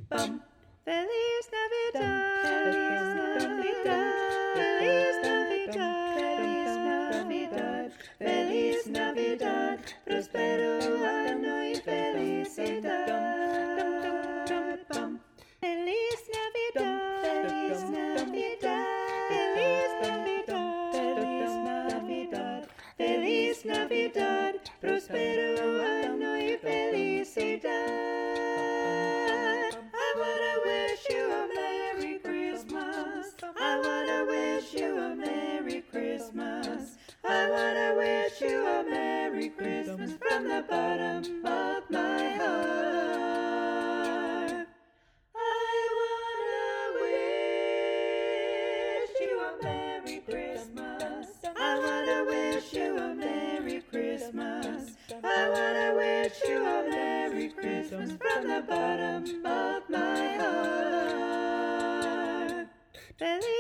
bum. Feliz Navidad, Feliz Navidad, Feliz Navidad, Feliz Navidad, prospero año y felicidad. Feliz Navidad, Feliz Navidad, Feliz Navidad, Feliz Navidad, Feliz Navidad, prospero año y felicidad. I wanna wish you a Merry Christmas. I wanna wish you a Merry Christmas. I wanna wish you a Merry Christmas from the bottom of my heart. I wanna wish you a Merry Christmas. I wanna wish you a Merry Christmas. I wanna wish you a Merry Christmas from the bottom of my heart.